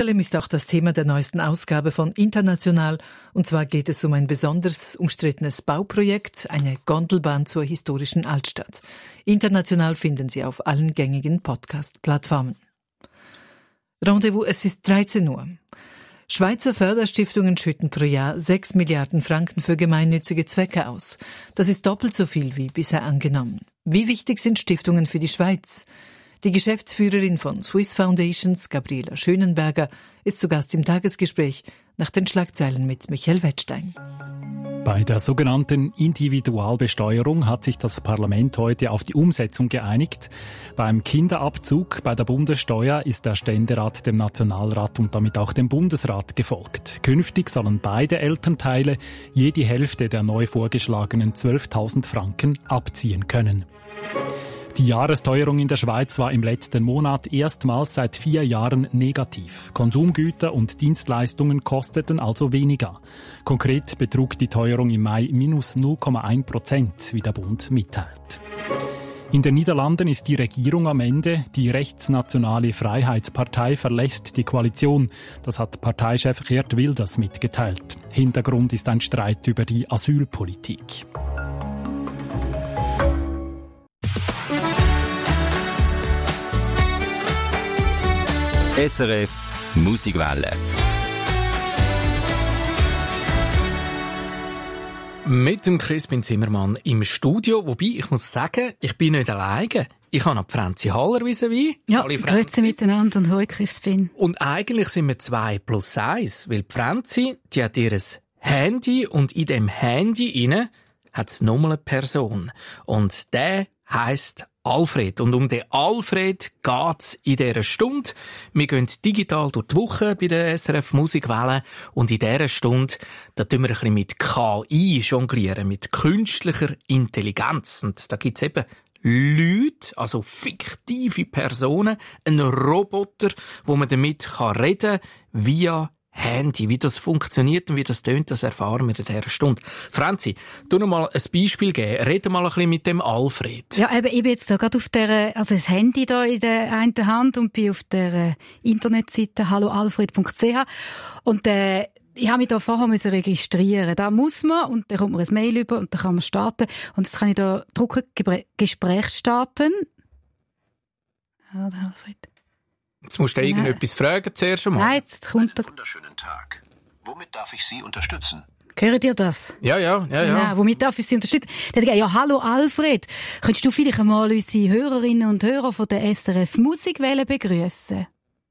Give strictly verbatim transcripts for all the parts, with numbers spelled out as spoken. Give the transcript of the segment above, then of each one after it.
Jerusalem ist auch das Thema der neuesten Ausgabe von International. Und zwar geht es um ein besonders umstrittenes Bauprojekt, eine Gondelbahn zur historischen Altstadt. International finden Sie auf allen gängigen Podcast-Plattformen. Rendezvous, es ist dreizehn Uhr. Schweizer Förderstiftungen schütten pro Jahr sechs Milliarden Franken für gemeinnützige Zwecke aus. Das ist doppelt so viel wie bisher angenommen. Wie wichtig sind Stiftungen für die Schweiz? Die Geschäftsführerin von Swiss Foundations, Gabriela Schönenberger, ist zu Gast im Tagesgespräch nach den Schlagzeilen mit Michael Wettstein. Bei der sogenannten Individualbesteuerung hat sich das Parlament heute auf die Umsetzung geeinigt. Beim Kinderabzug bei der Bundessteuer ist der Ständerat dem Nationalrat und damit auch dem Bundesrat gefolgt. Künftig sollen beide Elternteile je die Hälfte der neu vorgeschlagenen zwölftausend Franken abziehen können. Die Jahresteuerung in der Schweiz war im letzten Monat erstmals seit vier Jahren negativ. Konsumgüter und Dienstleistungen kosteten also weniger. Konkret betrug die Teuerung im Mai minus null Komma eins Prozent, wie der Bund mitteilt. In den Niederlanden ist die Regierung am Ende. Die rechtsnationale Freiheitspartei verlässt die Koalition. Das hat Parteichef Geert Wilders mitgeteilt. Hintergrund ist ein Streit über die Asylpolitik. S R F Musikwelle. Mit dem Crispin Zimmermann im Studio. Wobei, ich muss sagen, ich bin nicht alleine. Ich habe noch Franzi Haller vis-à-vis. Ja, grüezi miteinander und hoi Crispin. Und eigentlich sind wir zwei plus eins, weil die Franzi, die hat ihr Handy und in dem Handy inne hat es nochmal eine Person. Und der heisst Alfred. Und um den Alfred geht's in dieser Stunde. Wir gehen digital durch die Woche bei der S R F Musikwelle. Und in dieser Stunde, da tun wir ein bisschen mit K I jonglieren, mit künstlicher Intelligenz. Und da gibt's eben Leute, also fiktive Personen, einen Roboter, wo man damit reden kann, via Handy. Wie das funktioniert und wie das tönt, das erfahren wir in dieser Stunde. Franzi, tu noch mal ein Beispiel geben. Rede mal ein bisschen mit dem Alfred. Ja, eben, ich bin jetzt da gerade auf der, also das Handy da in der einen Hand und bin auf der Internetseite hallo alfred punkt c h und äh, ich habe mich da vorher müssen registrieren. Da muss man und dann kommt man ein Mail über und dann kann man starten. Und jetzt kann ich da drücken, Gespräch starten. Ja, der Alfred. Jetzt musst du ja irgendetwas fragen zuerst einmal. Nein, jetzt kommt Einen wunderschönen Tag. Womit darf ich Sie unterstützen? Hört ihr das? Ja, ja, ja, ja. Genau. Womit darf ich Sie unterstützen? Der hat gesagt, ja, hallo Alfred. Könntest du vielleicht einmal unsere Hörerinnen und Hörer von der S R F Musikwelle begrüßen?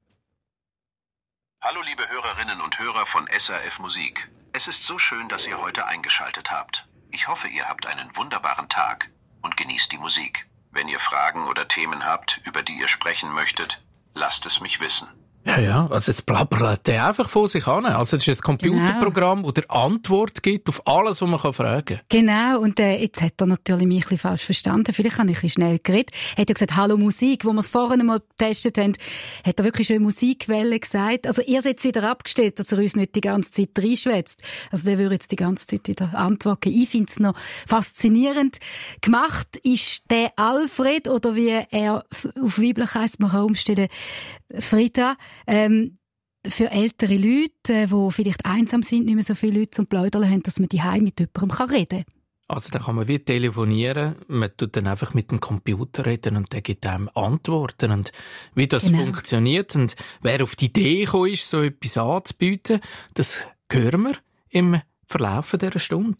Hallo liebe Hörerinnen und Hörer von S R F Musik. Es ist so schön, dass ihr heute eingeschaltet habt. Ich hoffe, ihr habt einen wunderbaren Tag und genießt die Musik. Wenn ihr Fragen oder Themen habt, über die ihr sprechen möchtet, lasst es mich wissen. Ja, ja, also jetzt plappert der einfach vor sich an. Also das ist ein Computerprogramm, genau, das dir Antwort gibt auf alles, was man fragen kann. Genau, und äh, jetzt hat er natürlich mich ein bisschen falsch verstanden. Vielleicht habe ich ein bisschen schnell geredet. Er hat ja gesagt, hallo Musik, wo wir es vorhin einmal getestet haben, hat er wirklich schön Musikwelle gesagt. Also ihr seid wieder abgestellt, dass er uns nicht die ganze Zeit reinschwätzt. Also der würde jetzt die ganze Zeit wieder antworten. Ich finde es noch faszinierend gemacht. Ist der Alfred, oder wie er auf weiblich heisst, man kann umstellen, Frida, ähm, für ältere Leute, die vielleicht einsam sind, nicht mehr so viele Leute zum Plaudern haben, dass man daheim mit jemandem reden kann. Also da kann man wie telefonieren, man tut dann einfach mit dem Computer reden und der gibt einem Antworten. Und wie das genau funktioniert und wer auf die Idee gekommen ist, so etwas anzubieten, das hören wir im Verlauf dieser Stunde.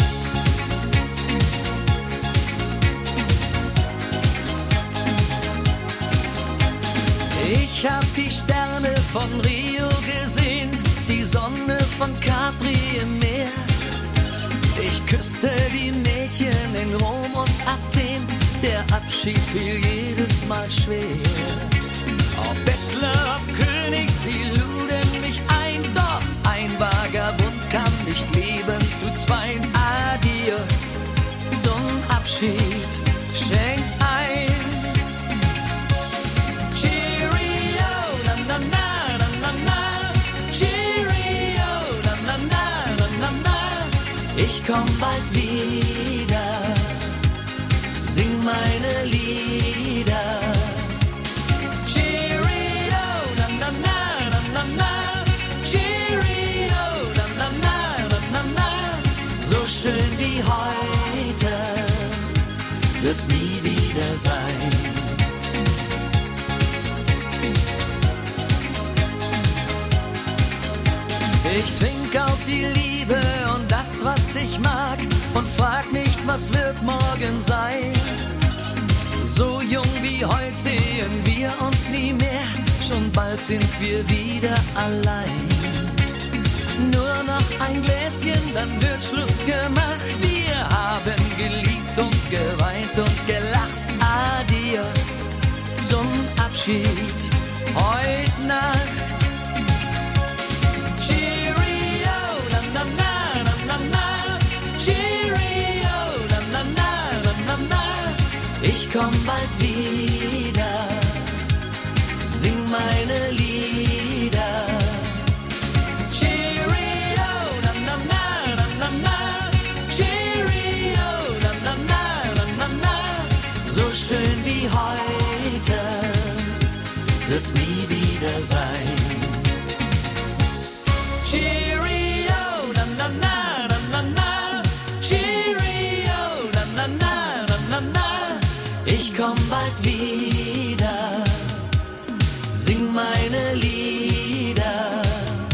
Ich hab die Sterne von Rio gesehen, die Sonne von Capri im Meer. Ich küsste die Mädchen in Rom und Athen, der Abschied fiel jedes Mal schwer. Auf Bettler, auf König, sie luden mich ein, doch ein Vagabund kann nicht leben zu zweien. Adios, zum Abschied, schenk ein. Ich komm bald wieder, sing meine Lieder. Cheerio, na na na na na na. wie heute wird's nie wieder sein. Ich trink auf die Liebe und das, was ich mag, und frag nicht, was wird morgen sein. So jung wie heute sehen wir uns nie mehr, schon bald sind wir wieder allein. Nur noch ein Gläschen, dann wird Schluss gemacht. Wir haben geliebt und geweint und gelacht. Adios zum Abschied heute Nacht. Cheerio, na na na na na na. Cheerio, na na na na na na. Ich komm bald wieder, sing meine Lieder. Cheerio, na na na na na na. Cheerio, na na na na na na. So schön wie heute wird's nie wieder sein. Cheerio, na na na na na na. Cheerio, na na na na na na. Ich komm bald wieder, sing meine Lieder.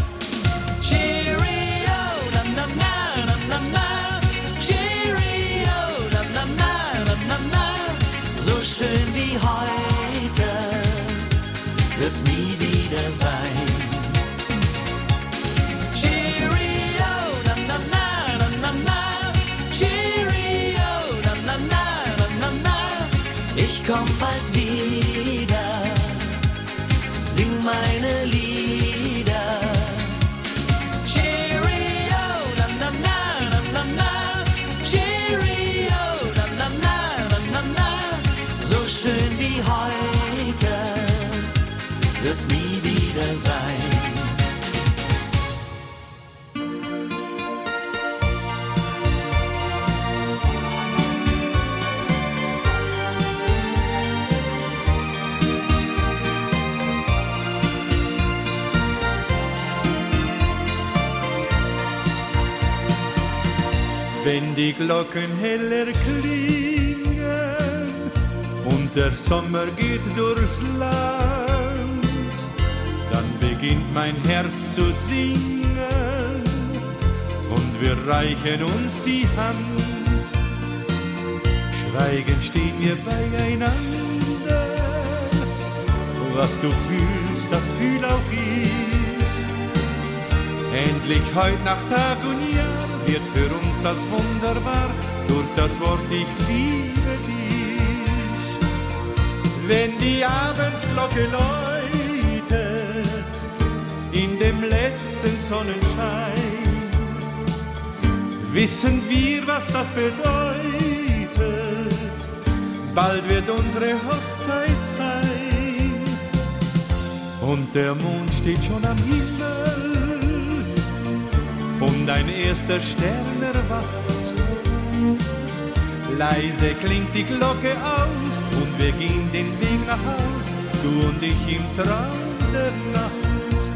Cheerio, na na na na na na. Cheerio, na na na na na na. So schön wie heute wird's nie wieder sein. Cheerio, na na na na na na. Cheerio, na na na na na na. Ich komm bald wieder, sing meine Lieder. Cheerio, na na na na na na. Cheerio, na na na na na na. So schön wie heute wird's nie wieder sein. Wenn die Glocken heller klingen und der Sommer geht durchs Land, dann beginnt mein Herz zu singen und wir reichen uns die Hand. Schweigend stehen wir beieinander, was du fühlst, das fühl auch ich. Endlich heut nach Tag und Jahr wird für uns das wunderbar, durch das Wort ich liebe dich. Wenn die Abendglocke läutet, in dem letzten Sonnenschein, wissen wir, was das bedeutet, bald wird unsere Hochzeit sein. Und der Mond steht schon am Himmel, und ein erster Stern erwacht. Leise klingt die Glocke aus und wir gehen den Weg nach Haus, du und ich im Traum der Nacht.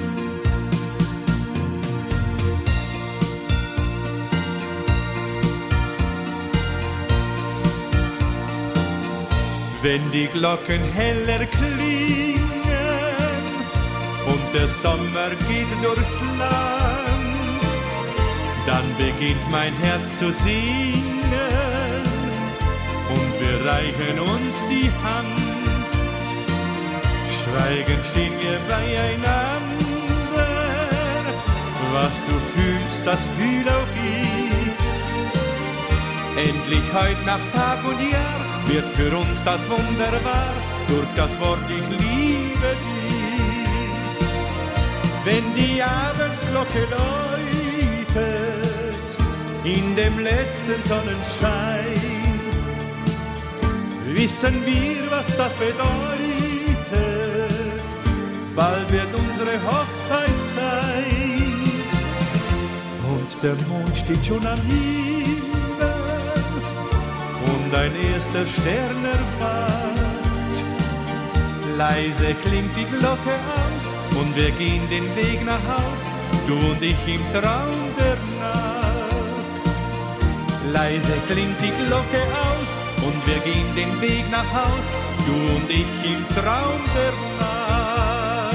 Wenn die Glocken heller klingen und der Sommer geht durchs Land, dann beginnt mein Herz zu singen und wir reichen uns die Hand. Schweigend stehen wir beieinander, was du fühlst, das fühl auch ich. Endlich heut nach Tag und Jahr wird für uns das wunderbar, durch das Wort ich liebe dich. Wenn die Abendglocke läutet, in dem letzten Sonnenschein, wissen wir, was das bedeutet, bald wird unsere Hochzeit sein. Und der Mond steht schon am Himmel und ein erster Stern erwacht. Leise klingt die Glocke aus und wir gehen den Weg nach Haus, du und ich im Traum der Nacht. Leise klingt die Glocke aus und wir gehen den Weg nach Haus, du und ich im Traum der Nacht.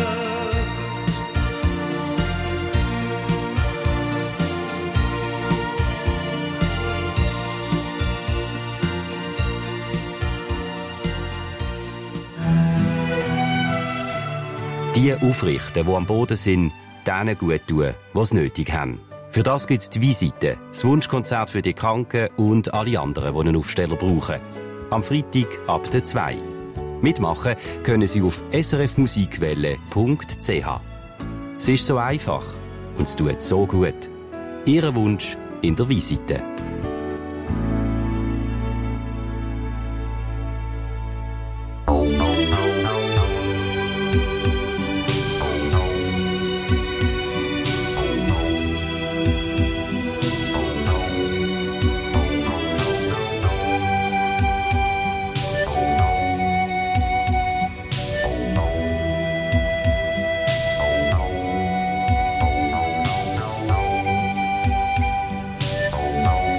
Die aufrichten, die am Boden sind, denen gut tun, die es nötig haben. Für das gibt es die Visite, das Wunschkonzert für die Kranken und alle anderen, die einen Aufsteller brauchen. Am Freitag ab der zwei. Mitmachen können Sie auf s r f musikwelle punkt c h. Es ist so einfach und es tut so gut. Ihr Wunsch in der Visite. No.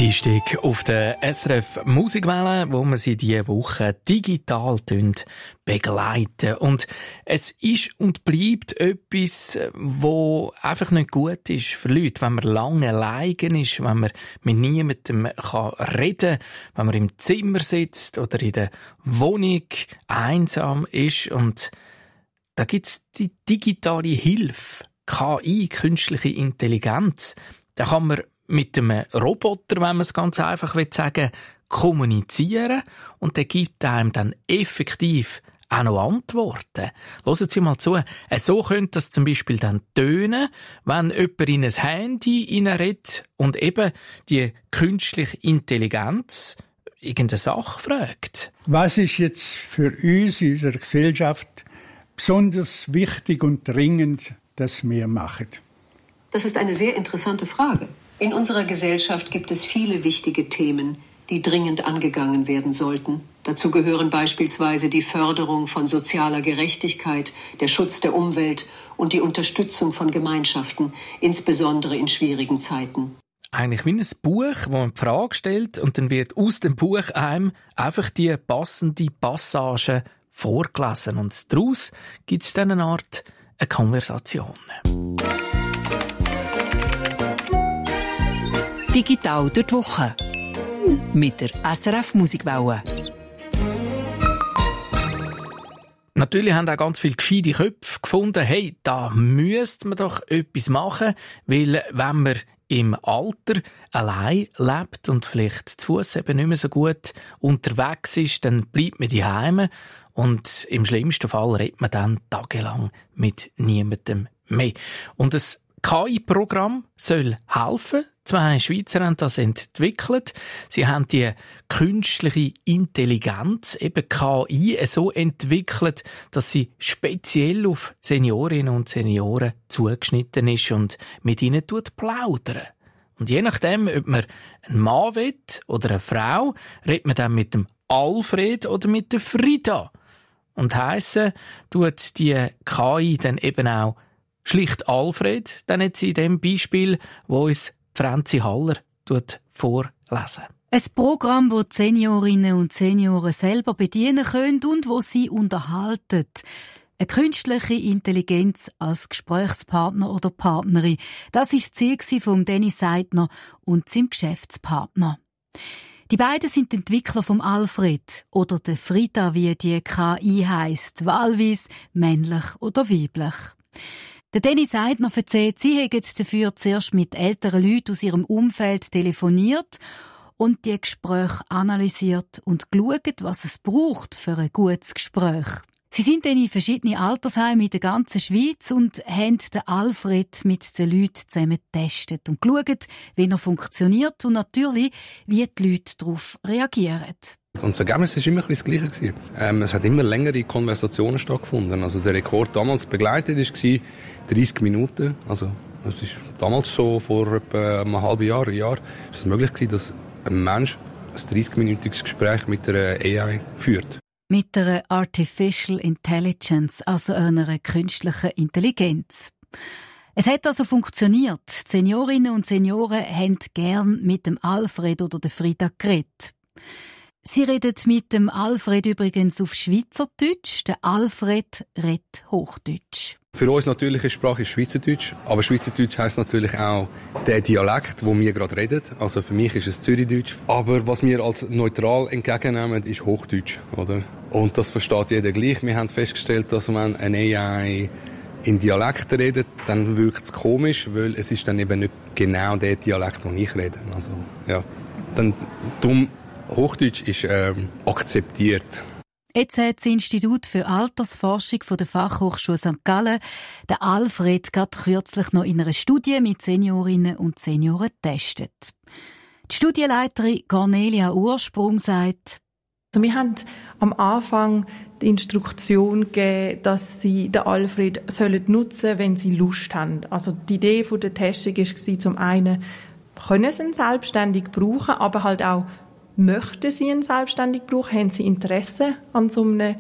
Dienstag auf der S R F Musikwelle, wo wir sie diese Woche digital begleiten. Und es ist und bleibt etwas, wo einfach nicht gut ist für Leute, wenn man lange alleine ist, wenn man mit niemandem reden kann, wenn man im Zimmer sitzt oder in der Wohnung einsam ist. Und da gibt es die digitale Hilfe, K I, künstliche Intelligenz. Da kann man mit einem Roboter, wenn man es ganz einfach sagen will, kommunizieren und der gibt einem dann effektiv auch noch Antworten. Hören Sie mal zu. So könnte das zum Beispiel dann tönen, wenn jemand in ein Handy hineinredet und eben die künstliche Intelligenz irgendeine Sache fragt. Was ist jetzt für uns in unserer Gesellschaft besonders wichtig und dringend, dass wir machen? Das ist eine sehr interessante Frage. In unserer Gesellschaft gibt es viele wichtige Themen, die dringend angegangen werden sollten. Dazu gehören beispielsweise die Förderung von sozialer Gerechtigkeit, der Schutz der Umwelt und die Unterstützung von Gemeinschaften, insbesondere in schwierigen Zeiten. Eigentlich wie ein Buch, wo man die Frage stellt und dann wird aus dem Buch einem einfach die passende Passage vorgelesen. Und daraus gibt es dann eine Art eine Konversation. Digital durch die Woche. Mit der S R F Musikwelle. Natürlich haben auch ganz viele gescheite Köpfe gefunden, hey, da müsste man doch etwas machen, weil wenn man im Alter allein lebt und vielleicht zu Fuss eben nicht mehr so gut unterwegs ist, dann bleibt man daheim und im schlimmsten Fall redet man dann tagelang mit niemandem mehr. Und das K I-Programm soll helfen. Zwei Schweizer haben das entwickelt. Sie haben die künstliche Intelligenz, eben K I, so entwickelt, dass sie speziell auf Seniorinnen und Senioren zugeschnitten ist und mit ihnen plaudern. Und je nachdem, ob man einen Mann will oder eine Frau, redet man dann mit dem Alfred oder mit der Frida. Und heissen tut die K I dann eben auch schlicht Alfred, dann jetzt in dem Beispiel, wo uns Franzi Haller vorlesen. Ein Programm, das die Seniorinnen und Senioren selber bedienen können und wo sie unterhalten. Eine künstliche Intelligenz als Gesprächspartner oder Partnerin. Das war das Ziel von Dennis Seidner und seinem Geschäftspartner. Die beiden sind die Entwickler vom Alfred oder der Frida, wie die K I heisst, wahlweise männlich oder weiblich. Der Dennis Seidner erzählt, sie hätten dafür zuerst mit älteren Leuten aus ihrem Umfeld telefoniert und die Gespräche analysiert und geschaut, was es braucht für ein gutes Gespräch. Sie sind dann in verschiedenen Altersheimen in der ganzen Schweiz und haben den Alfred mit den Leuten zusammen getestet und geschaut, wie er funktioniert und natürlich, wie die Leute darauf reagieren. Und das Ergebnis war immer das Gleiche. Ähm, es hat immer längere Konversationen stattgefunden. Also der Rekord damals begleitet war dreißig Minuten. Also es ist damals so, vor etwa einem halben Jahr, ein Jahr, ist es möglich gewesen, dass ein Mensch ein dreißig-minütiges Gespräch mit einer A I führt. Mit einer Artificial Intelligence, also einer künstlichen Intelligenz. Es hat also funktioniert. Die Seniorinnen und Senioren haben gern mit dem Alfred oder der Frida geredet. Sie redet mit dem Alfred übrigens auf Schweizerdeutsch, der Alfred redet Hochdeutsch. Für uns natürliche Sprache ist Schweizerdeutsch, aber Schweizerdeutsch heisst natürlich auch der Dialekt, wo wir gerade reden. Also für mich ist es Zürichdeutsch. Aber was wir als neutral entgegennehmen, ist Hochdeutsch, oder? Und das versteht jeder gleich. Wir haben festgestellt, dass wenn eine A I in Dialekt redet, dann wirkt es komisch, weil es ist dann eben nicht genau der Dialekt, den ich rede. Also ja, dann dumm. Hochdeutsch ist ähm, akzeptiert. Jetzt hat das Institut für Altersforschung von der Fachhochschule Sankt Gallen der Alfred gerade kürzlich noch in einer Studie mit Seniorinnen und Senioren getestet. Die Studienleiterin Cornelia Ursprung sagt: also wir haben am Anfang die Instruktion gegeben, dass sie den Alfred sollen nutzen, wenn sie Lust haben. Also die Idee der Testung war zum einen, können sie ihn selbstständig brauchen, aber halt auch, möchten Sie ihn selbstständig brauchen? Haben Sie Interesse an so einem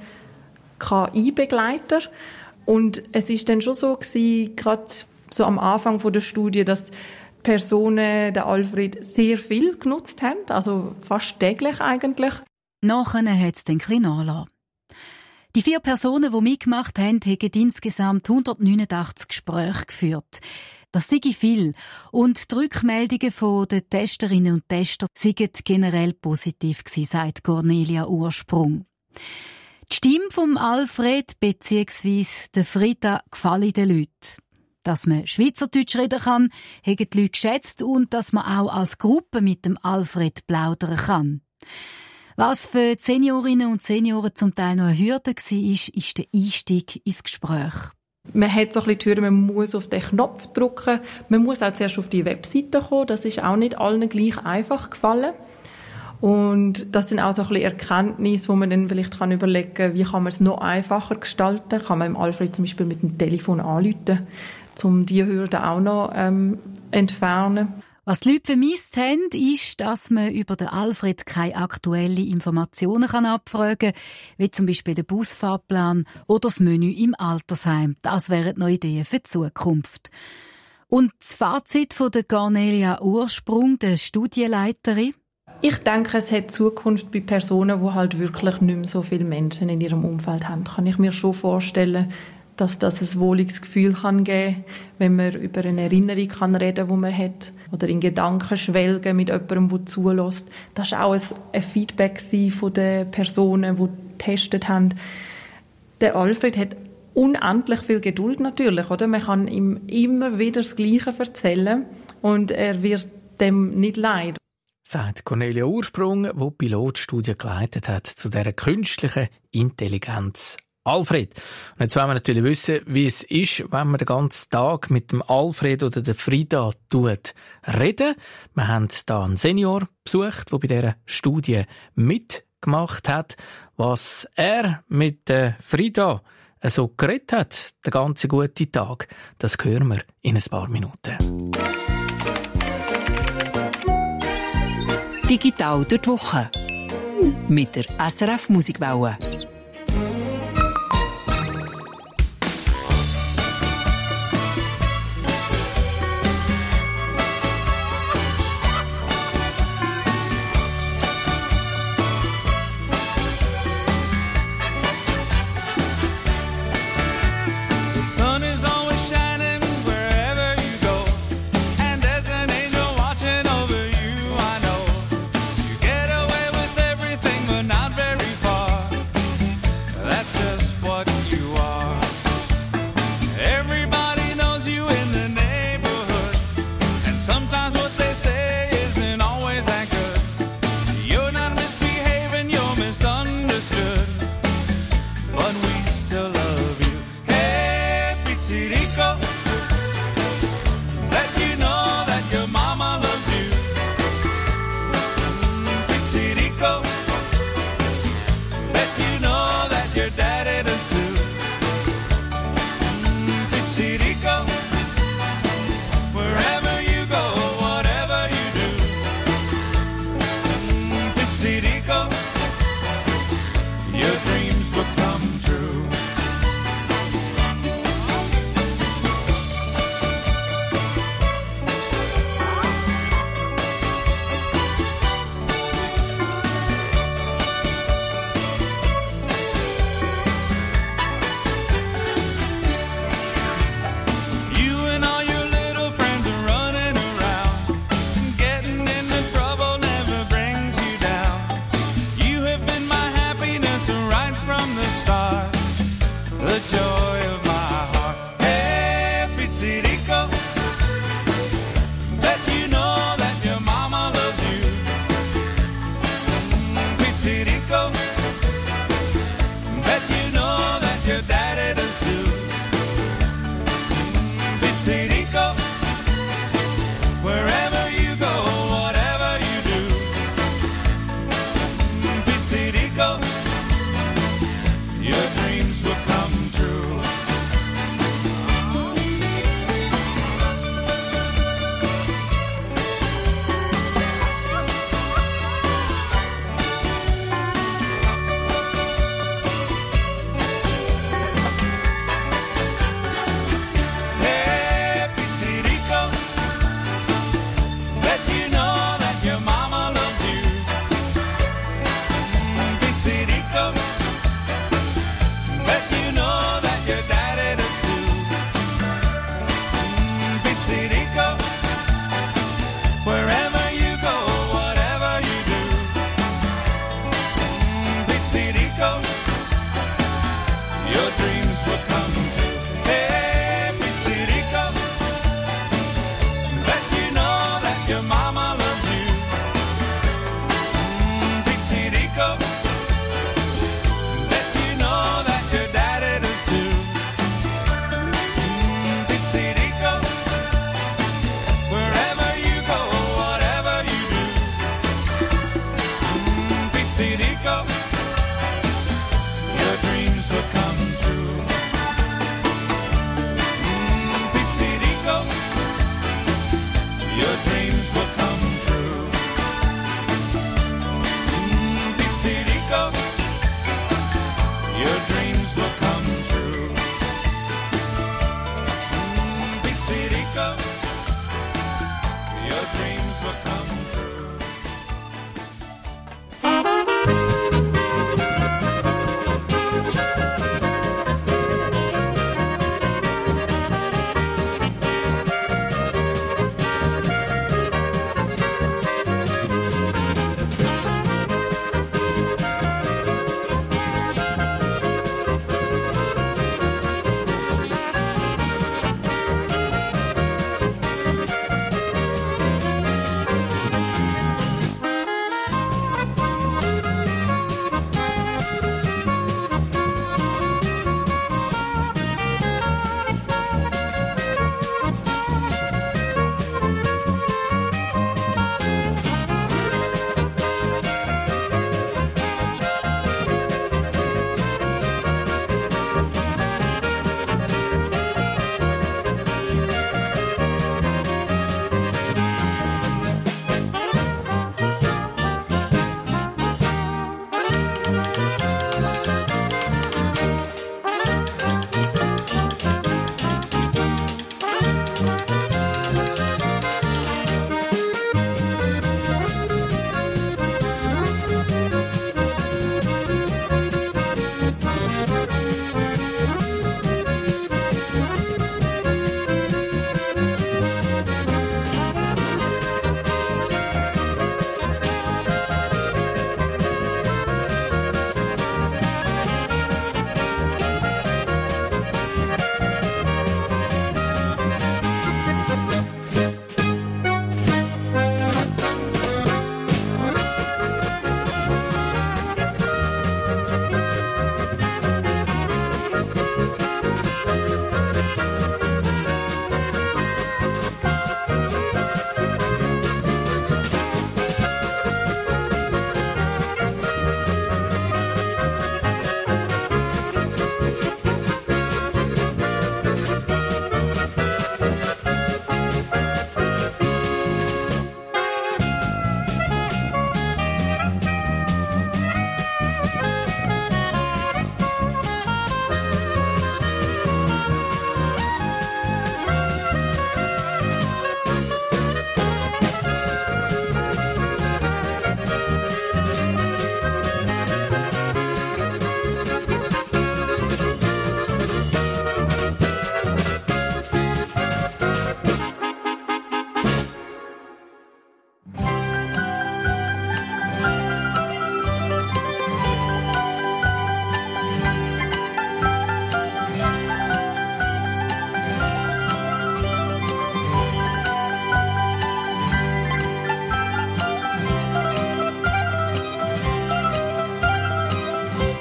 K I-Begleiter? Und es ist dann schon so gewesen, gerade so am Anfang der Studie, dass Personen den Alfred sehr viel genutzt haben, also fast täglich eigentlich. Nachher hat es dann ein bisschen nachgelassen. Die vier Personen, die mitgemacht haben, haben insgesamt hundertneunundachtzig Gespräche geführt. Das sei viel. Und die Rückmeldungen der Testerinnen und Tester seien generell positiv gewesen, sagt Cornelia Ursprung. Die Stimme vom Alfred bzw. der Frida gefallen den Leuten. Dass man Schweizerdeutsch reden kann, haben die Leute geschätzt und dass man auch als Gruppe mit dem Alfred plaudern kann. Was für die Seniorinnen und Senioren zum Teil noch eine Hürde war, ist, ist der Einstieg ins Gespräch. Man hat so ein bisschen die Hürde, man muss auf den Knopf drücken, man muss auch zuerst auf die Webseite kommen, das ist auch nicht allen gleich einfach gefallen. Und das sind auch so ein bisschen Erkenntnisse, wo man dann vielleicht kann überlegen kann, wie kann man es noch einfacher gestalten. Kann man im Alfred zum Beispiel mit dem Telefon anrufen, um diese Hürde auch noch ähm, entfernen. Was die Leute vermisst haben, ist, dass man über den Alfred keine aktuellen Informationen abfragen kann, wie zum Beispiel den Busfahrplan oder das Menü im Altersheim. Das wären noch Ideen für die Zukunft. Und das Fazit von der Cornelia Ursprung, der Studienleiterin? Ich denke, es hat Zukunft bei Personen, die halt wirklich nicht mehr so viele Menschen in ihrem Umfeld haben. Kann ich mir schon vorstellen, dass das ein wohliges Gefühl kann geben kann, wenn man über eine Erinnerung kann reden kann, die man hat. Oder in Gedanken schwelgen mit jemandem, der zulässt. Das war auch ein Feedback von den Personen, die getestet haben. Der Alfred hat unendlich viel Geduld natürlich, oder? Man kann ihm immer wieder das Gleiche erzählen und er wird dem nicht leid. Sagt Cornelia Ursprung, die die Pilotstudie geleitet hat zu dieser künstlichen Intelligenz Alfred. Und jetzt wollen wir natürlich wissen, wie es ist, wenn man den ganzen Tag mit dem Alfred oder der Frida tut reden. Wir haben da einen Senior besucht, der bei dieser Studie mitgemacht hat. Was er mit der Frida so geredet hat, den ganzen guten Tag, das hören wir in ein paar Minuten. Digital durch die Woche mit der S R F Musikwelle.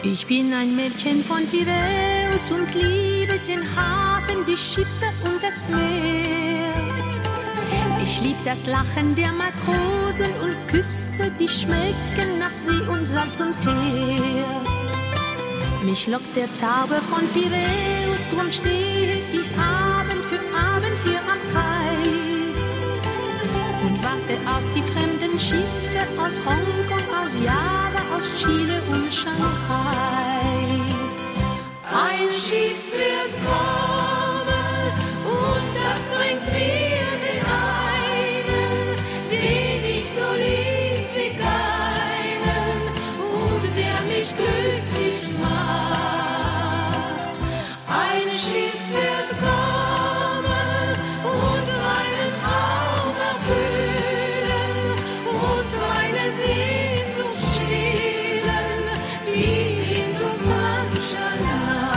Ich bin ein Mädchen von Piräus und liebe den Hafen, die Schiffe und das Meer. Ich lieb das Lachen der Matrosen und Küsse, die schmecken nach See und Salz und Teer. Mich lockt der Zauber von Piräus, drum stehe ich Abend für Abend hier am Kai und warte auf die fremden Schiffe aus Hongkong, aus Java, aus Chile und Shanghai. Ein Schiff wird kommen und das bringt mir den einen, den ich so lieb wie keinen und der mich glücklich macht. Ein Schiff wird kommen und meinen Traum erfüllen und meine Sehnsucht stillen, die Sehnsucht mancher Nacht.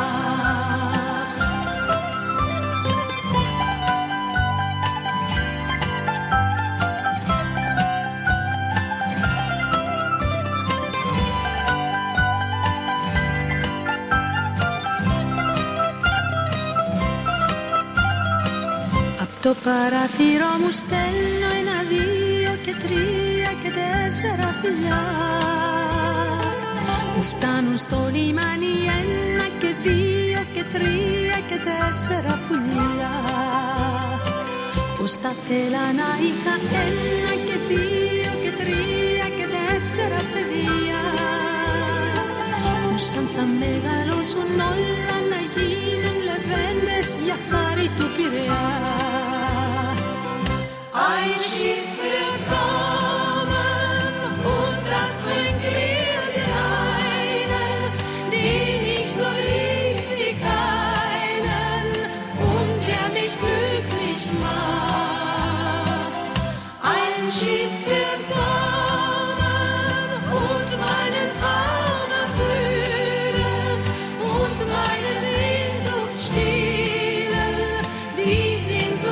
Το παράθυρο μου στέλνω ένα, δύο και τρία και τέσσερα φιλιά που φτάνουν στο λιμάνι, ένα και δύο και τρία και τέσσερα πουλιά που στα θέλα να είχα ένα και δύο και τρία και τέσσερα παιδιά που σαν θα μεγαλώσουν όλα να γίνουν λεβέντες για χάρη του Πειραιά. Ein Schiff wird kommen und das bringt mir den einen, den ich so lieb wie keinen und der mich glücklich macht. Ein Schiff wird kommen und meinen Traum erfüllen und meine Sehnsucht stillen, die Sehnsucht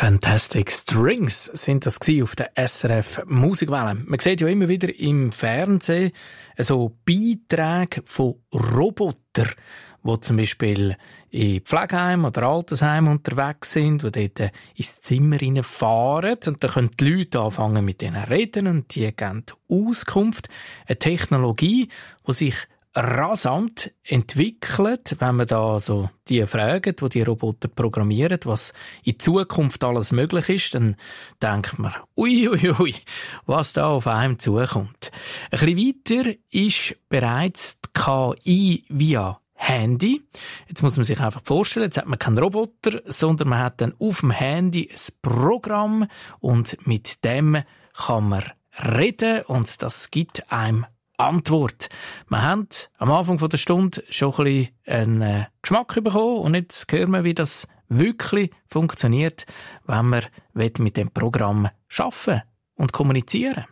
Fantastic Strings sind das auf der S R F Musikwelle. Man sieht ja immer wieder im Fernsehen so Beiträge von Robotern, die zum Beispiel in Pflegeheimen oder Altersheimen unterwegs sind, die dort ins Zimmer fahren. Und dann können die Leute anfangen mit denen reden und die geben Auskunft. Eine Technologie, die sich rasant entwickelt, wenn man da so die fragen, die die Roboter programmieren, was in Zukunft alles möglich ist, dann denkt man, ui, ui, ui, was da auf einem zukommt. Ein bisschen weiter ist bereits die K I via Handy. Jetzt muss man sich einfach vorstellen, jetzt hat man keinen Roboter, sondern man hat dann auf dem Handy ein Programm und mit dem kann man reden und das gibt einem Antwort. Wir haben am Anfang der Stunde schon ein bisschen einen äh, Geschmack bekommen und jetzt hören wir, wie das wirklich funktioniert, wenn wir mit dem Programm arbeiten und kommunizieren.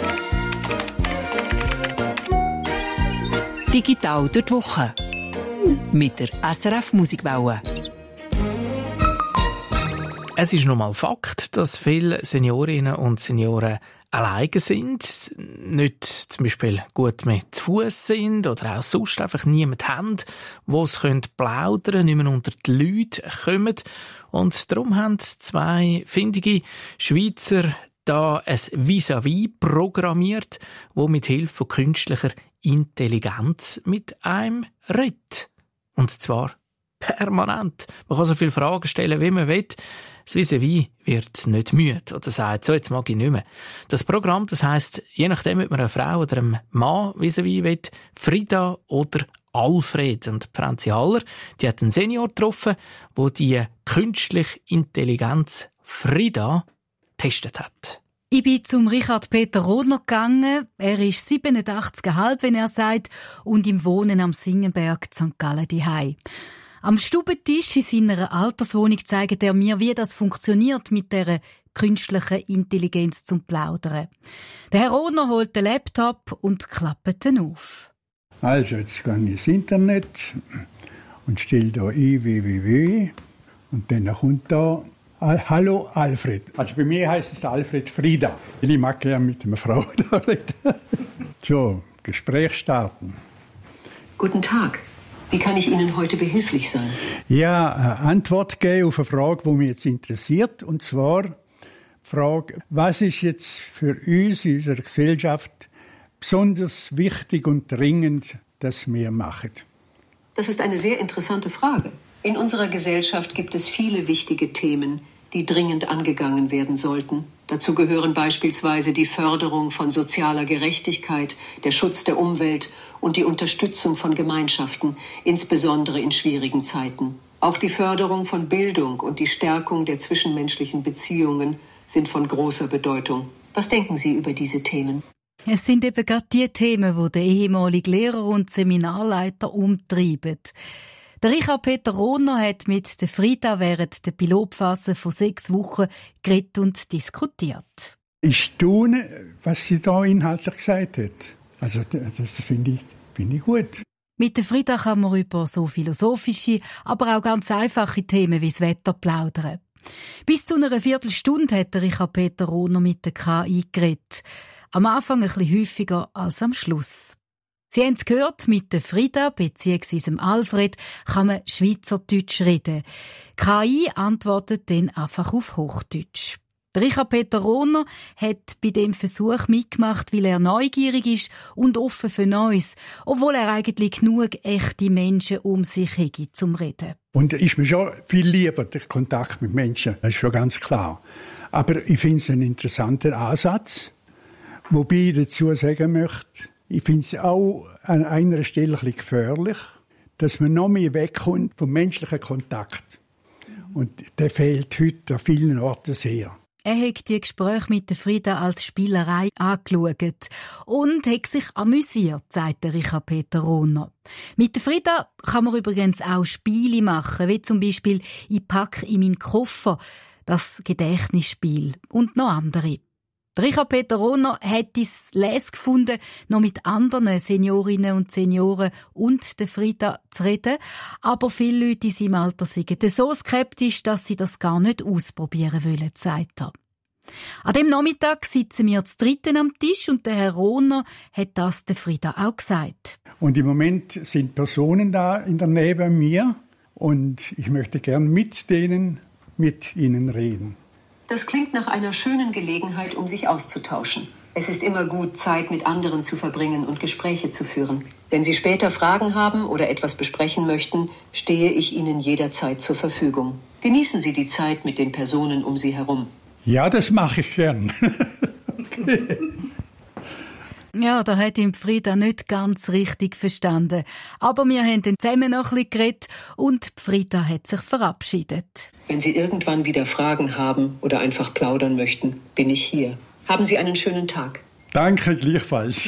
Digital durch die Woche mit der S R F Musikwelle. Es ist nun mal Fakt, dass viele Seniorinnen und Senioren alleine sind, nicht zum Beispiel gut mehr zu Fuß sind oder auch sonst einfach niemand haben, wo sie plaudern können, nicht mehr unter die Leute kommen. Und darum haben zwei findige Schweizer da ein Vis-à-vis programmiert, wo mit Hilfe von künstlicher Intelligenz mit einem redet. Und zwar permanent. Man kann so viele Fragen stellen, wie man will. Das Vis-à-vis wird nicht müde oder sagt, so, jetzt mag ich nicht mehr. Das Programm, das heisst, je nachdem, ob man eine Frau oder einen Mann Vis-à-vis will, Frida oder Alfred. Und Franzi Haller, die hat einen Senior getroffen, der die künstliche Intelligenz Frida getestet hat. Ich bin zum Richard Peter Rodner gegangen. Er ist siebenundachtzig Komma fünf, wenn er sagt, und im Wohnen am Singenberg, Sankt Gallen daheim. Am Stubentisch in seiner Alterswohnung zeigt er mir, wie das funktioniert mit der künstlichen Intelligenz zum Plaudern. Der Herr Rodner holt den Laptop und klappt ihn auf. Also, jetzt gehe ich ins Internet und stelle da ein w w w und dann kommt da Hallo Alfred. Also bei mir heißt es Alfred Frida. Ich mag gerne mit einer Frau da reden. So, Gespräch starten. Guten Tag. Wie kann ich Ihnen heute behilflich sein? Ja, eine Antwort geben auf eine Frage, die mich jetzt interessiert. Und zwar die Frage, was ist jetzt für uns in unserer Gesellschaft besonders wichtig und dringend, dass wir machen? Das ist eine sehr interessante Frage. In unserer Gesellschaft gibt es viele wichtige Themen, die dringend angegangen werden sollten. Dazu gehören beispielsweise die Förderung von sozialer Gerechtigkeit, der Schutz der Umwelt und die Unterstützung von Gemeinschaften, insbesondere in schwierigen Zeiten. Auch die Förderung von Bildung und die Stärkung der zwischenmenschlichen Beziehungen sind von großer Bedeutung. Was denken Sie über diese Themen? Es sind eben gerade die Themen, die der ehemalige Lehrer und Seminarleiter umtreiben. Der Richard Peter Rodner hat mit der Frida während der Pilotphase von sechs Wochen geredet und diskutiert. Ich staune, was sie da inhaltlich gesagt hat. Also das finde ich, finde ich gut. Mit der Frida kann man über so philosophische, aber auch ganz einfache Themen wie das Wetter plaudern. Bis zu einer Viertelstunde hat der Richard Peter Rodner mit der K I geredet. Am Anfang ein bisschen häufiger als am Schluss. Sie haben es gehört, mit der Frida bzw. dem Alfred kann man Schweizerdeutsch reden. K I antwortet dann einfach auf Hochdeutsch. Der Richard Peter Rodner hat bei dem Versuch mitgemacht, weil er neugierig ist und offen für Neues, obwohl er eigentlich genug echte Menschen um sich hätte zum Reden. Und ist mir schon viel lieber, der Kontakt mit Menschen, das ist schon ganz klar. Aber ich finde es einen interessanten Ansatz, wobei ich dazu sagen möchte, ich finde es auch an einer Stelle ein bisschen gefährlich, dass man noch mehr wegkommt vom menschlichen Kontakt. Und der fehlt heute an vielen Orten sehr. Er hat die Gespräche mit der Frida als Spielerei angeschaut und hat sich amüsiert, sagt der Richard Peter Rodner. Mit der Frida kann man übrigens auch Spiele machen, wie zum Beispiel «Ich packe in meinen Koffer», das Gedächtnisspiel und noch andere. Der Richard Peter Rohner hat es les gefunden, noch mit anderen Seniorinnen und Senioren und der Frida zu reden. Aber viele Leute in seinem Alter sind so skeptisch, dass sie das gar nicht ausprobieren wollen, sagt er. An dem Nachmittag sitzen wir zu dritten am Tisch und der Herr Rohner hat das der Frida auch gesagt. Und im Moment sind Personen da in der Nähe bei mir und ich möchte gern mit denen, mit ihnen reden. Das klingt nach einer schönen Gelegenheit, um sich auszutauschen. Es ist immer gut, Zeit mit anderen zu verbringen und Gespräche zu führen. Wenn Sie später Fragen haben oder etwas besprechen möchten, stehe ich Ihnen jederzeit zur Verfügung. Genießen Sie die Zeit mit den Personen um Sie herum. Ja, das mache ich gern. Okay. Ja, da hat ihm Frida nicht ganz richtig verstanden. Aber wir haben dann zusammen noch ein bisschen geredet und Frida hat sich verabschiedet. Wenn Sie irgendwann wieder Fragen haben oder einfach plaudern möchten, bin ich hier. Haben Sie einen schönen Tag. Danke, gleichfalls.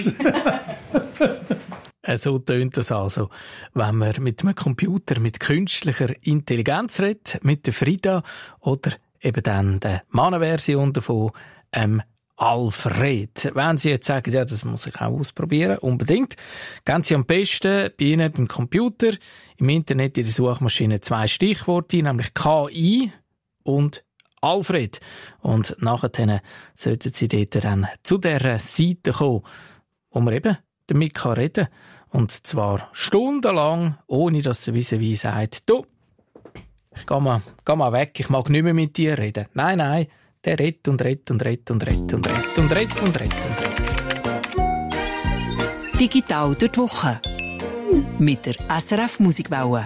So tönt das also, wenn man mit einem Computer mit künstlicher Intelligenz redet, mit der Frida oder eben dann der Mannenversion davon, ähm, Alfred. Wenn Sie jetzt sagen, ja, das muss ich auch ausprobieren, unbedingt, gehen Sie am besten bei Ihnen beim Computer im Internet in der Suchmaschine zwei Stichworte, nämlich K I und Alfred. Und nachher sollten Sie dort dann zu dieser Seite kommen, wo man eben damit reden kann. Und zwar stundenlang, ohne dass sie vis-à-vis sagt, du, ich geh mal, geh mal weg, ich mag nicht mehr mit dir reden. Nein, nein, der redet und redet und redet und redet und redet und redet und redet und redet. Digital durch die Woche. Mit der S R F Musikbauer.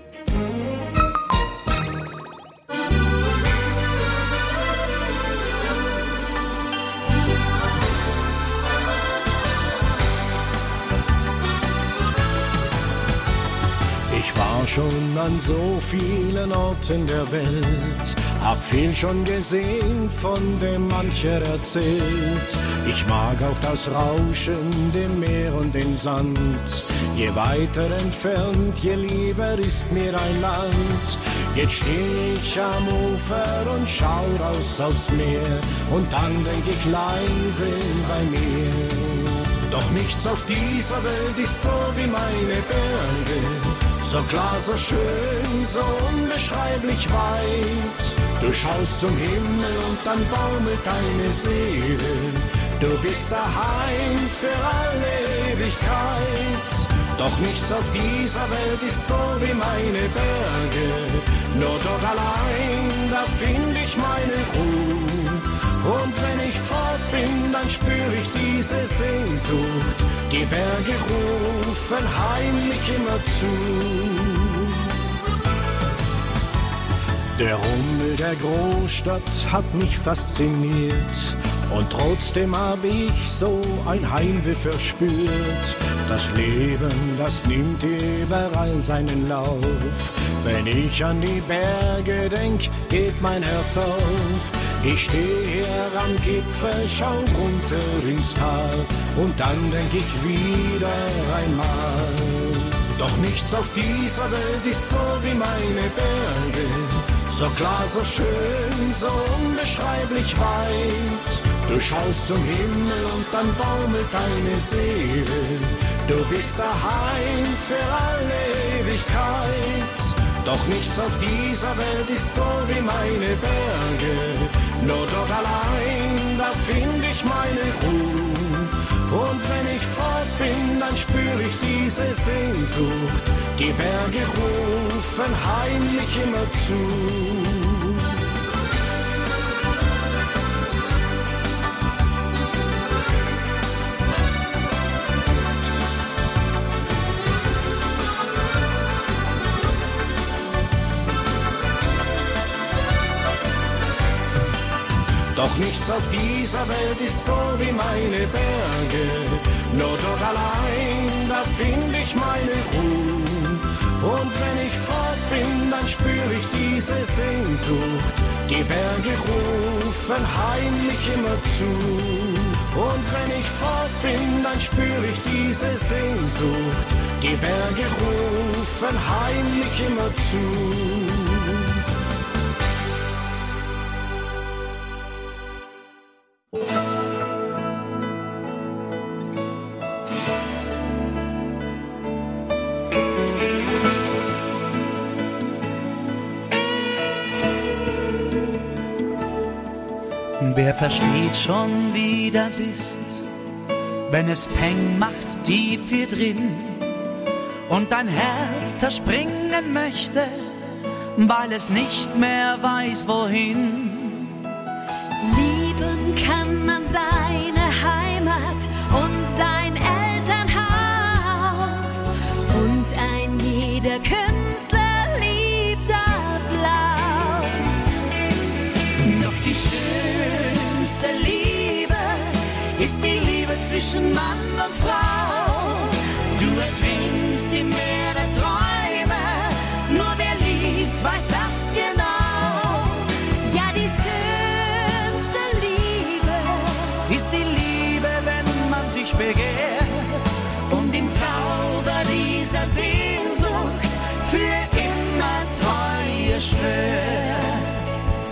Ich war schon an so vielen Orten der Welt, hab viel schon gesehen, von dem mancher erzählt. Ich mag auch das Rauschen, dem Meer und den Sand. Je weiter entfernt, je lieber ist mir ein Land. Jetzt steh ich am Ufer und schau raus aufs Meer und dann denk ich leise bei mir. Doch nichts auf dieser Welt ist so wie meine Berge. So klar, so schön, so unbeschreiblich weit. Du schaust zum Himmel und dann baumelt deine Seele. Du bist daheim für alle Ewigkeit. Doch nichts auf dieser Welt ist so wie meine Berge. Nur dort allein, da find ich meine Ruhe. Und wenn ich fort bin, dann spür ich diese Sehnsucht. Die Berge rufen heimlich immer zu. Der Rummel der Großstadt hat mich fasziniert. Und trotzdem hab ich so ein Heimweh verspürt. Das Leben, das nimmt überall seinen Lauf. Wenn ich an die Berge denk, geht mein Herz auf. Ich stehe hier am Gipfel, schau runter ins Tal und dann denk ich wieder einmal. Doch nichts auf dieser Welt ist so wie meine Berge. So klar, so schön, so unbeschreiblich weit. Du schaust zum Himmel und dann baumelt deine Seele. Du bist daheim für alle Ewigkeit. Doch nichts auf dieser Welt ist so wie meine Berge. Nur dort allein, da find ich meine Ruhe. Und wenn ich fort bin, dann spür ich diese Sehnsucht. Die Berge rufen heimlich immer zu. Doch nichts auf dieser Welt ist so wie meine Berge. Nur dort allein, da find ich meine Ruhe. Und wenn ich fort bin, dann spür ich diese Sehnsucht. Die Berge rufen heimlich immer zu. Und wenn ich fort bin, dann spür ich diese Sehnsucht. Die Berge rufen heimlich immer zu. Wer versteht schon, wie das ist, wenn es Peng macht tief hier drin und dein Herz zerspringen möchte, weil es nicht mehr weiß, wohin. Lieben kann man seine Heimat und sein Elternhaus und ein jeder Künstler liebt Applaus. Doch die schönste Liebe ist die Liebe zwischen Mann und Frau. Du ertrinkst im Meer der Träume, nur wer liebt, weiß das genau. Ja, die schönste Liebe ist die Liebe, wenn man sich begehrt und im Zauber dieser Sehnsucht für immer Treue schwört.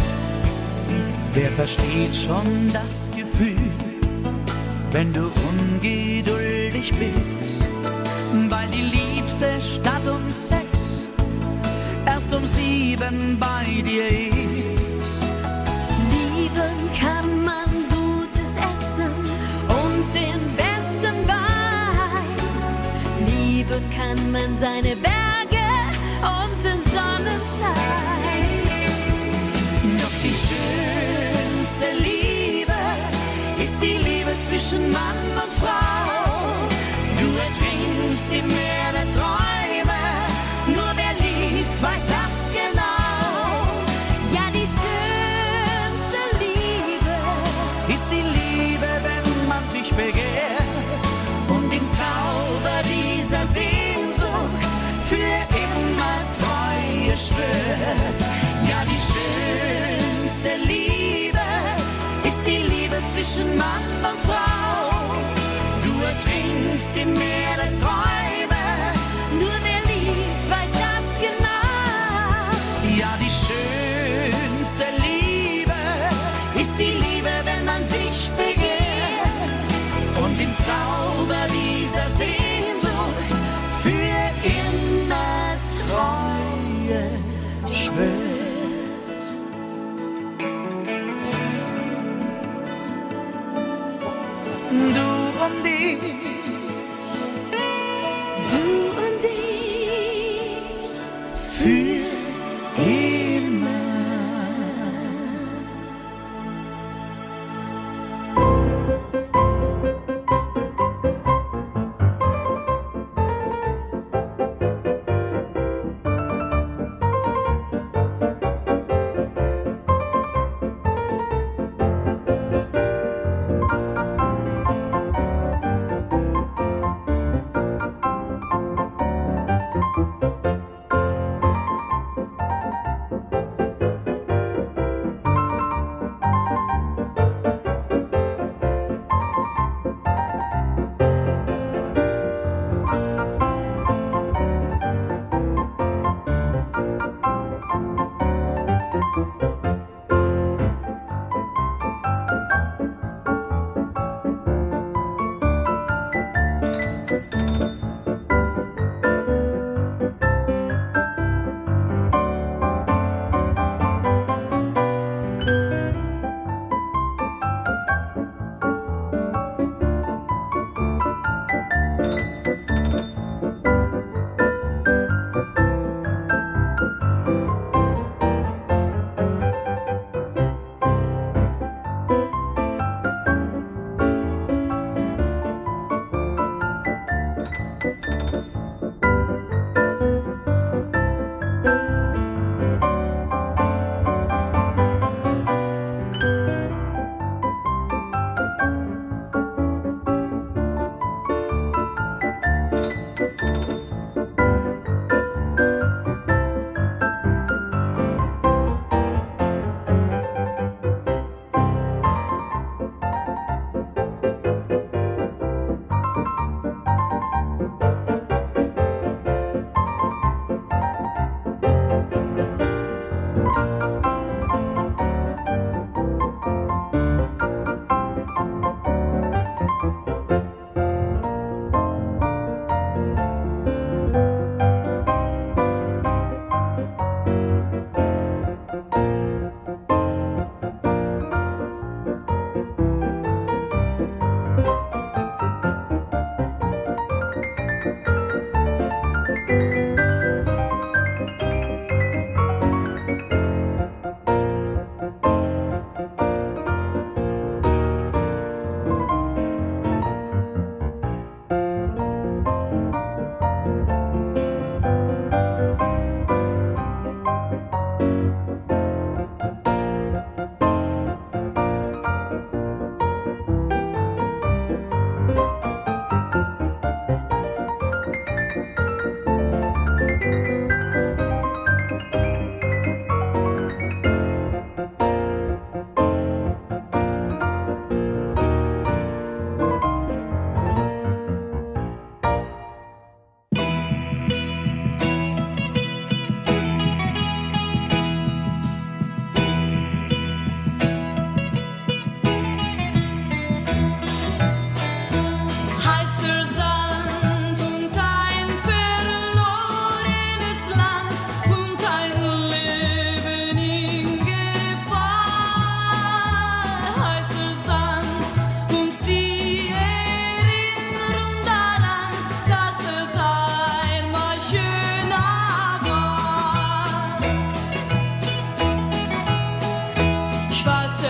Wer versteht schon das Gefühl, wenn du ungeduldig bist, weil die Liebste statt um sechs erst um sieben bei dir ist. Lieben kann man gutes Essen und den besten Wein. Lieben kann man seine Berge und den Sonnenschein. Doch die schönste Liebe ist die Liebe zwischen Mann und Frau. Du ertrinkst im Meer der Träume, nur wer liebt, weiß das genau. Ja, die schönste Liebe ist die Liebe, wenn man sich begehrt und im Zauber dieser Sehnsucht für immer Treue schwört. Ja, die schönste Liebe ist die Liebe zwischen Mann und Frau. Du ertrinkst im Meer der Träume, nur wer liebt, weiß das genau. Ja, die schönste Liebe ist die Liebe, wenn man sich begehrt und im Zauber dieser Sehnsucht für immer Treue schwört. Du und ich, du und ich, für immer.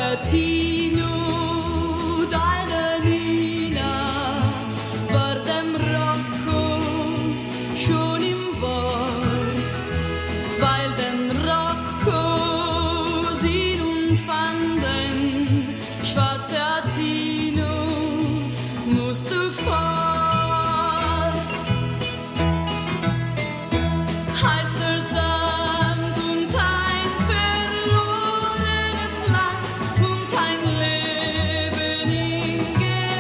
Schweizer Tino, deine Nina, war dem Rocco schon im Wort, weil den Rocco sie nun fanden. Schweizer Tino, musst du fort. Heißer Sand und ein verlorenes Land und ein Leben in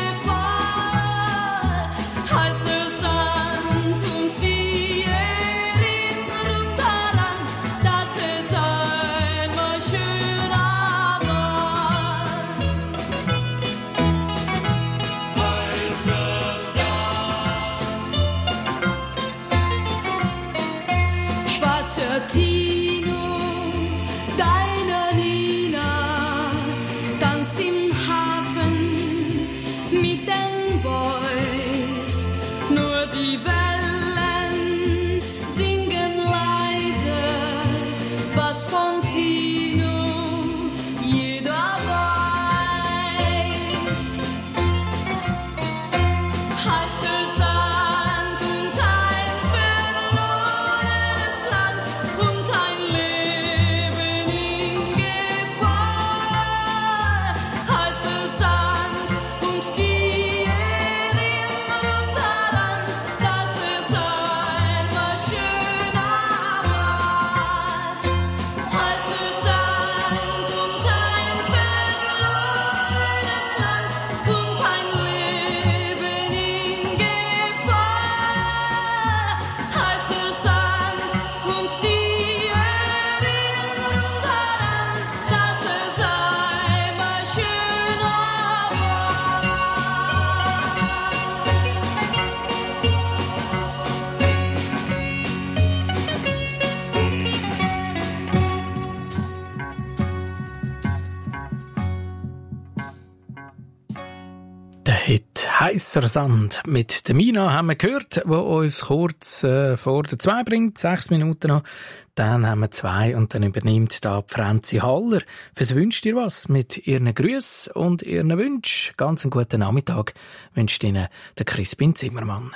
Gefahr. Heißer Sand und die Erinnerung daran, dass es einmal schöner war. Schwarzer Tino, deine Nina, tanzt im Hafen mit den Boys. Nur die Wellen singen leise, was von Tino jeder weiß. Heißer Sand und ein verlorenes Land und ein Leben in Gefahr. Heißer Sand und die Erinnerung daran, dass es einmal schöner war. Heißer Sand und ein verlorenes Land und ein Leben in Gefahr. Heißer Sand und die Erinnerung daran, dass es einmal schöner Der Hit «Heisser Sand» mit der Mina haben wir gehört, wo uns kurz äh, vor der zwei bringt, sechs Minuten noch. Dann haben wir zwei und dann übernimmt da die Franzi Haller. Fürs «Wünscht ihr was?» mit ihren Grüßen und ihren Wünschen. Ganz einen guten Nachmittag wünscht Ihnen der Crispin Zimmermann.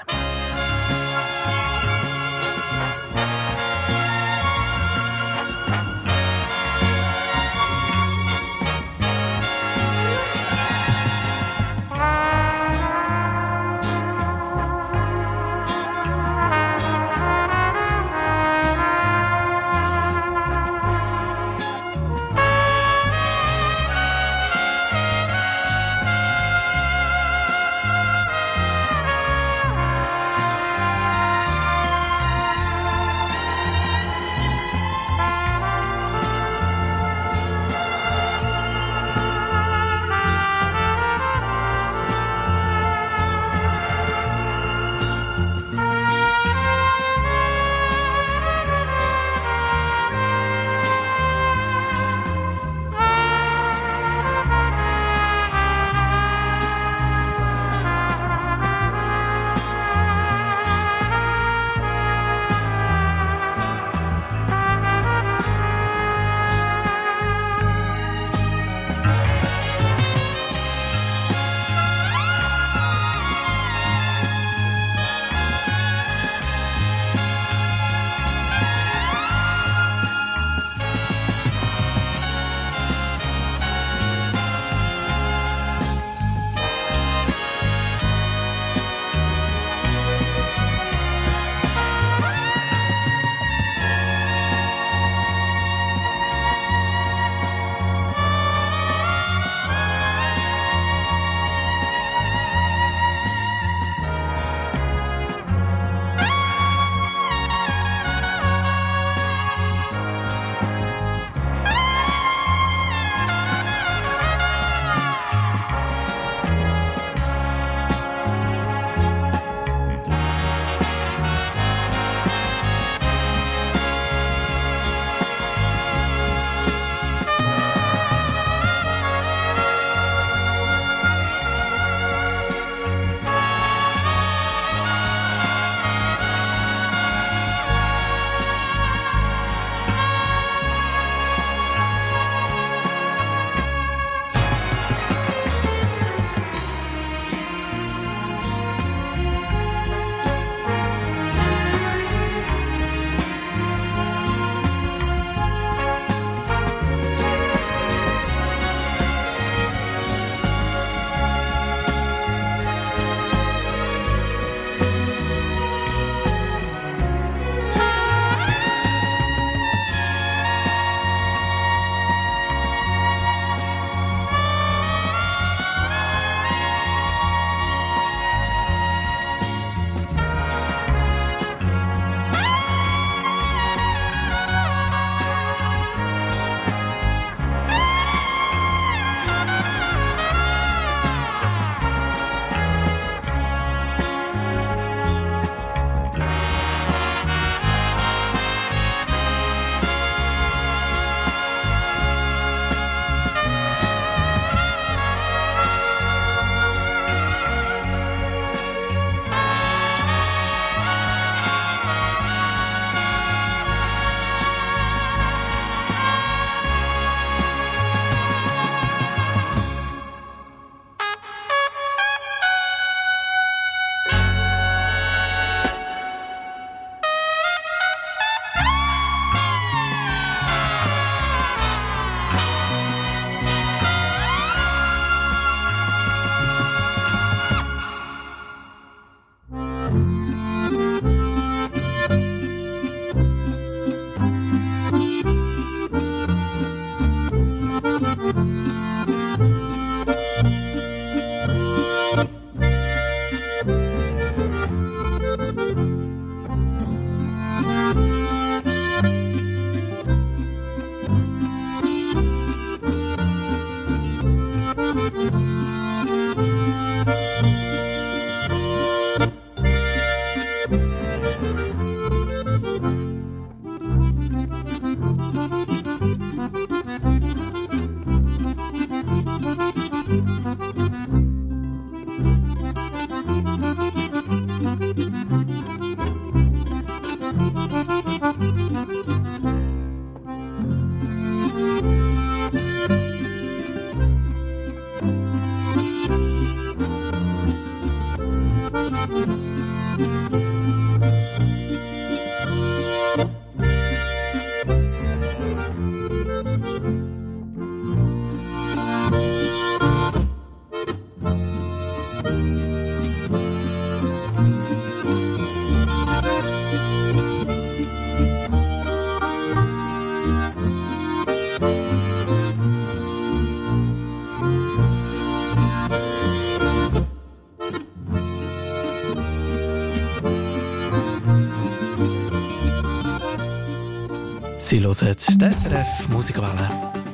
hören die S R F Musikwelle.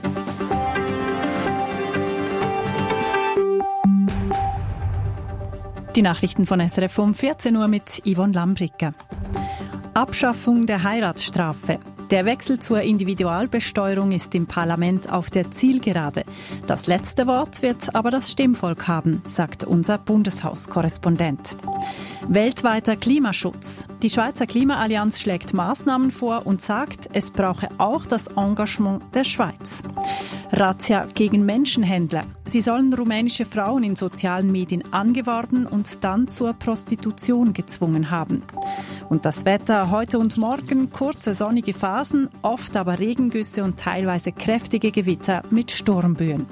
Die Nachrichten von S R F um vierzehn Uhr mit Yvonne Lambricke. Abschaffung der Heiratsstrafe. Der Wechsel zur Individualbesteuerung ist im Parlament auf der Zielgerade. Das letzte Wort wird aber das Stimmvolk haben, sagt unser Bundeshauskorrespondent. Weltweiter Klimaschutz. Die Schweizer Klimaallianz schlägt Maßnahmen vor und sagt, es brauche auch das Engagement der Schweiz. Razzia gegen Menschenhändler. Sie sollen rumänische Frauen in sozialen Medien angeworben und dann zur Prostitution gezwungen haben. Und das Wetter heute und morgen, kurze sonnige Phasen, oft aber Regengüsse und teilweise kräftige Gewitter mit Sturmböen.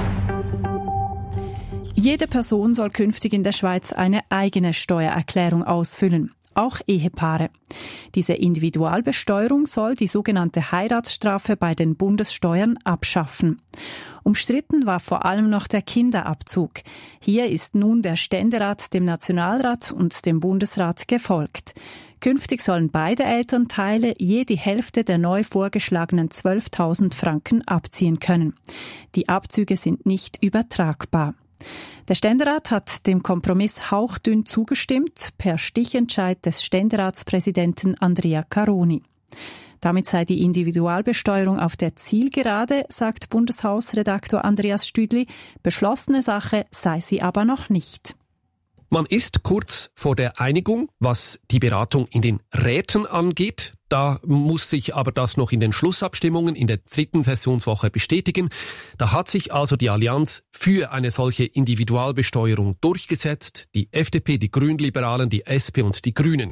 Jede Person soll künftig in der Schweiz eine eigene Steuererklärung ausfüllen, auch Ehepaare. Diese Individualbesteuerung soll die sogenannte Heiratsstrafe bei den Bundessteuern abschaffen. Umstritten war vor allem noch der Kinderabzug. Hier ist nun der Ständerat dem Nationalrat und dem Bundesrat gefolgt. Künftig sollen beide Elternteile je die Hälfte der neu vorgeschlagenen zwölftausend Franken abziehen können. Die Abzüge sind nicht übertragbar. Der Ständerat hat dem Kompromiss hauchdünn zugestimmt, per Stichentscheid des Ständeratspräsidenten Andrea Caroni. Damit sei die Individualbesteuerung auf der Zielgerade, sagt Bundeshausredaktor Andreas Stüdli. Beschlossene Sache sei sie aber noch nicht. Man ist kurz vor der Einigung, was die Beratung in den Räten angeht. Da muss sich aber das noch in den Schlussabstimmungen in der dritten Sessionswoche bestätigen. Da hat sich also die Allianz für eine solche Individualbesteuerung durchgesetzt. Die F D P, die Grünliberalen, die S P und die Grünen.